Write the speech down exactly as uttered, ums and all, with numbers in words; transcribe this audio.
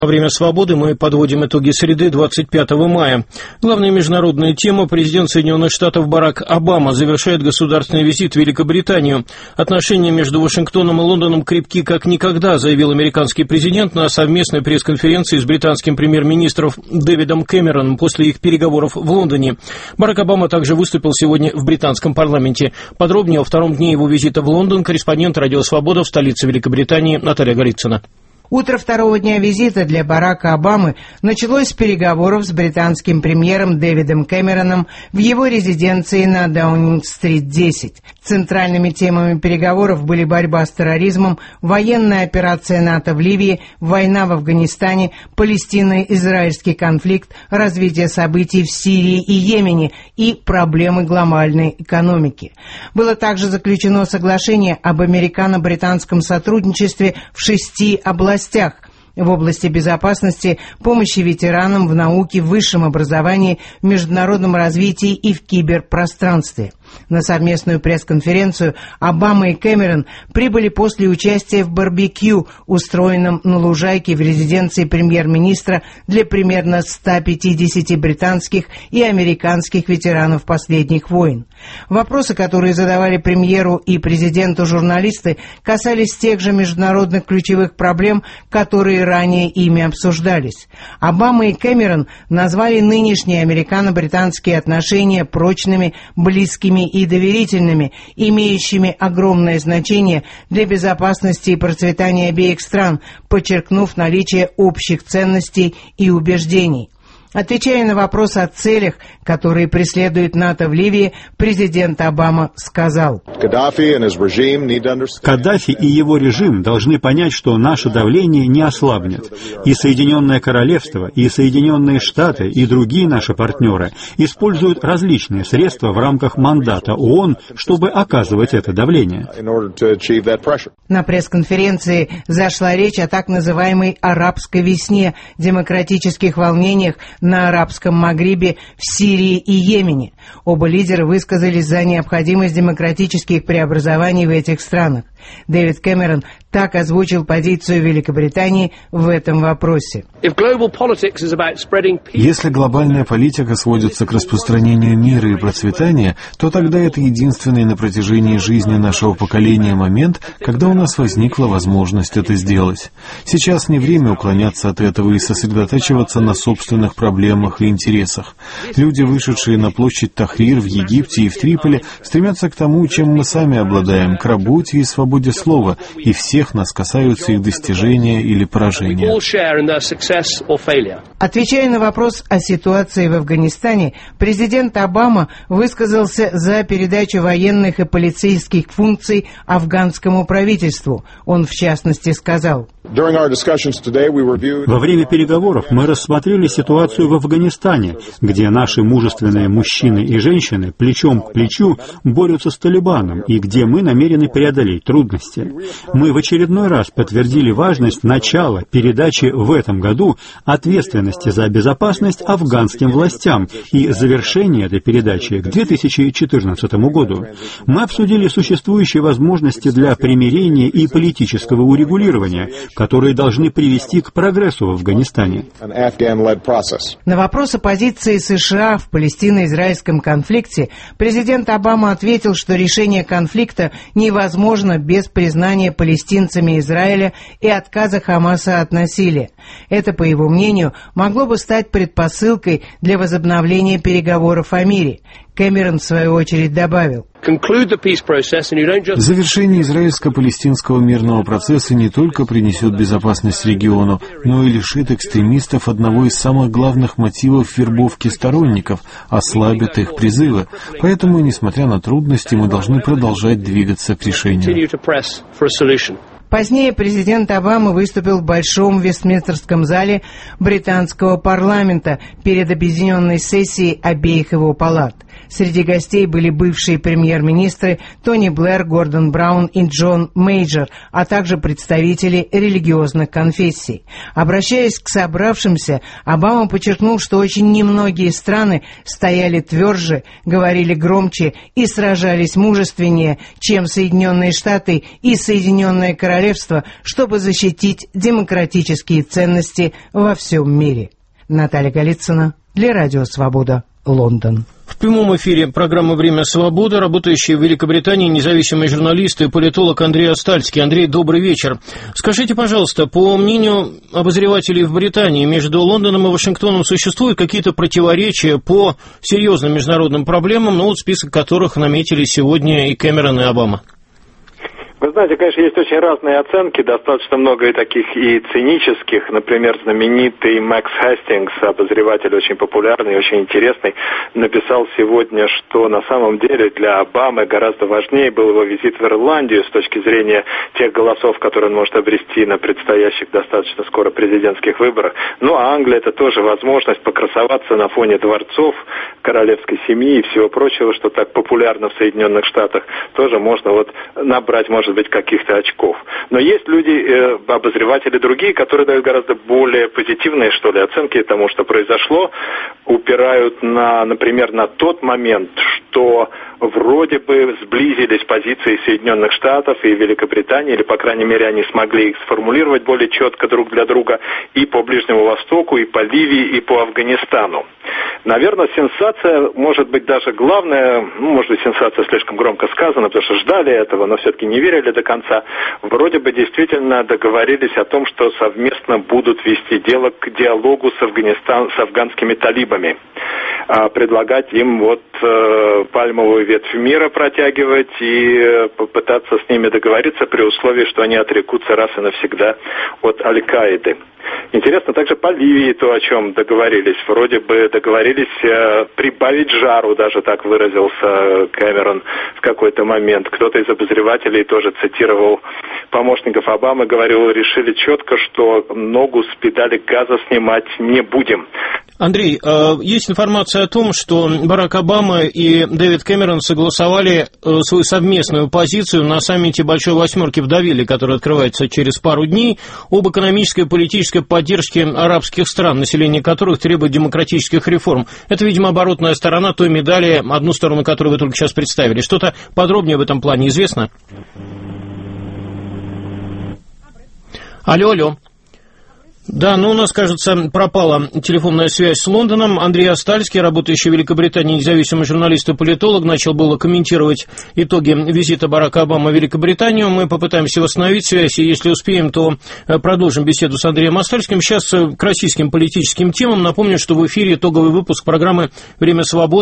Во время «Свободы» мы подводим итоги среды двадцать пятого мая. Главная международная тема: президент Соединенных Штатов Барак Обама завершает государственный визит в Великобританию. Отношения между Вашингтоном и Лондоном крепки как никогда, заявил американский президент на совместной пресс-конференции с британским премьер-министром Дэвидом Кэмероном после их переговоров в Лондоне. Барак Обама также выступил сегодня в британском парламенте. Подробнее о втором дне его визита в Лондон корреспондент «Радио Свобода» в столице Великобритании Наталья Голицына. Утро второго дня визита для Барака Обамы началось с переговоров с британским премьером Дэвидом Кэмероном в его резиденции на Даунинг-стрит десять. Центральными темами переговоров были борьба с терроризмом, военная операция НАТО в Ливии, война в Афганистане, Палестино-израильский конфликт, развитие событий в Сирии и Йемене и проблемы глобальной экономики. Было также заключено соглашение об американо-британском сотрудничестве в шести областях: в области безопасности, помощи ветеранам, в науке, в высшем образовании, в международном развитии и в киберпространстве. На совместную пресс-конференцию Обама и Кэмерон прибыли после участия в барбекю, устроенном на лужайке в резиденции премьер-министра для примерно ста пятидесяти британских и американских ветеранов последних войн. Вопросы, которые задавали премьеру и президенту журналисты, касались тех же международных ключевых проблем, которые ранее ими обсуждались. Обама и Кэмерон назвали нынешние американо-британские отношения прочными, близкими и доверительными, имеющими огромное значение для безопасности и процветания обеих стран, подчеркнув наличие общих ценностей и убеждений. Отвечая на вопрос о целях, которые преследует НАТО в Ливии, президент Обама сказал: «Каддафи и его режим должны понять, что наше давление не ослабнет. И Соединенное Королевство, и Соединенные Штаты, и другие наши партнеры используют различные средства в рамках мандата ООН, чтобы оказывать это давление». На пресс-конференции зашла речь о так называемой «арабской весне», демократических волнениях на Арабском Магрибе, в Сирии и Йемене. Оба лидера высказались за необходимость демократических преобразований в этих странах. Дэвид Кэмерон так озвучил позицию Великобритании в этом вопросе. Если глобальная политика сводится к распространению мира и процветания, то тогда это единственный на протяжении жизни нашего поколения момент, когда у нас возникла возможность это сделать. Сейчас не время уклоняться от этого и сосредотачиваться на собственных проблемах и интересах. Люди, вышедшие на площадь Тахрир в Египте и в Триполи, стремятся к тому, чем мы сами обладаем, к работе и свободе слова, и всех нас касаются их достижения или поражения. Отвечая на вопрос о ситуации в Афганистане, президент Обама высказался за передачу военных и полицейских функций афганскому правительству. Он, в частности, сказал: «Во время переговоров мы рассмотрели ситуацию в Афганистане, где наши мужественные мужчины и женщины плечом к плечу борются с Талибаном и где мы намерены преодолеть трудности. Мы в очередной раз подтвердили важность начала передачи в этом году ответственности за безопасность афганским властям и завершение этой передачи к две тысячи четырнадцатому году. Мы обсудили существующие возможности для примирения и политического урегулирования, которые должны привести к прогрессу в Афганистане». На вопрос о позиции США в палестино-израильском конфликте президент Обама ответил, что решение конфликта невозможно без признания палестинцами Израиля и отказа Хамаса от насилия. Это, по его мнению, могло бы стать предпосылкой для возобновления переговоров о мире. Кэмерон, в свою очередь, добавил: «Завершение израильско-палестинского мирного процесса не только принесет безопасность региону, но и лишит экстремистов одного из самых главных мотивов вербовки сторонников, ослабит их призывы. Поэтому, несмотря на трудности, мы должны продолжать двигаться к решению». Позднее президент Обама выступил в Большом Вестминстерском зале британского парламента перед объединенной сессией обеих его палат. Среди гостей были бывшие премьер-министры Тони Блэр, Гордон Браун и Джон Мейджор, а также представители религиозных конфессий. Обращаясь к собравшимся, Обама подчеркнул, что очень немногие страны стояли тверже, говорили громче и сражались мужественнее, чем Соединенные Штаты и Соединенное Королевство королевства, чтобы защитить демократические ценности во всем мире. Наталья Голицына для Радио Свобода, Лондон. В прямом эфире программы «Время свободы» работающий в Великобритании независимый журналист и политолог Андрей Астальский. Андрей, добрый вечер. Скажите, пожалуйста, по мнению обозревателей в Британии, между Лондоном и Вашингтоном существуют какие-то противоречия по серьезным международным проблемам, ну вот список которых наметили сегодня и Кэмерон, и Обама? Вы знаете, конечно, есть очень разные оценки, достаточно много и таких и цинических. Например, знаменитый Макс Хастингс, обозреватель очень популярный, очень интересный, написал сегодня, что на самом деле для Обамы гораздо важнее был его визит в Ирландию с точки зрения тех голосов, которые он может обрести на предстоящих достаточно скоро президентских выборах. Ну, а Англия — это тоже возможность покрасоваться на фоне дворцов, королевской семьи и всего прочего, что так популярно в Соединенных Штатах. Тоже можно вот набрать, может быть, каких-то очков. Но есть люди, э, обозреватели другие, которые дают гораздо более позитивные, что ли, оценки тому, что произошло, упирают на, например, на тот момент, что вроде бы сблизились позиции Соединенных Штатов и Великобритании, или, по крайней мере, они смогли их сформулировать более четко друг для друга и по Ближнему Востоку, и по Ливии, и по Афганистану. Наверное, сенсация, может быть, даже главная, ну, может быть, сенсация слишком громко сказана, потому что ждали этого, но все-таки не верили до конца. Вроде бы действительно договорились о том, что совместно будут вести дело к диалогу с, Афганистан, с афганскими талибами. А предлагать им вот э, пальмовую ветвь мира протягивать и э, попытаться с ними договориться при условии, что они отрекутся раз и навсегда от Аль-Каиды. Интересно также по Ливии то, о чем договорились. Вроде бы договорились э, прибавить жару, даже так выразился Кэмерон в какой-то момент. Кто-то из обозревателей тоже цитировал помощников Обамы, говорил, решили четко, что ногу с педали газа снимать не будем. Андрей, есть информация о том, что Барак Обама и Дэвид Кэмерон согласовали свою совместную позицию на саммите Большой Восьмерки в Девиле, который открывается через пару дней, об экономической и политической поддержке арабских стран, население которых требует демократических реформ. Это, видимо, оборотная сторона той медали, одну сторону которой вы только сейчас представили. Что-то подробнее в этом плане известно? Алло, алло. Да, ну у нас, кажется, пропала телефонная связь с Лондоном. Андрей Астальский, работающий в Великобритании независимый журналист и политолог, начал было комментировать итоги визита Барака Обамы в Великобританию. Мы попытаемся восстановить связь, и если успеем, то продолжим беседу с Андреем Астальским. Сейчас к российским политическим темам. Напомню, что в эфире итоговый выпуск программы «Время свободы».